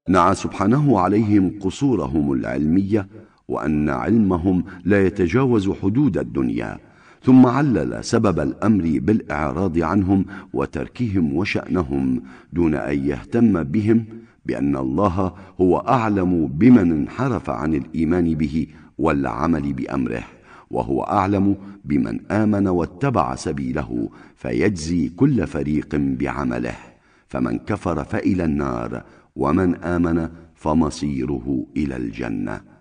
نعى سبحانه عليهم قصورهم العلمية، وأن علمهم لا يتجاوز حدود الدنيا، ثم علل سبب الأمر بالإعراض عنهم وتركهم وشأنهم دون أن يهتم بهم بأن الله هو أعلم بمن انحرف عن الإيمان به والعمل بأمره، وهو أعلم بمن آمن واتبع سبيله، فيجزي كل فريق بعمله، فمن كفر فإلى النار، ومن آمن فمصيره إلى الجنة.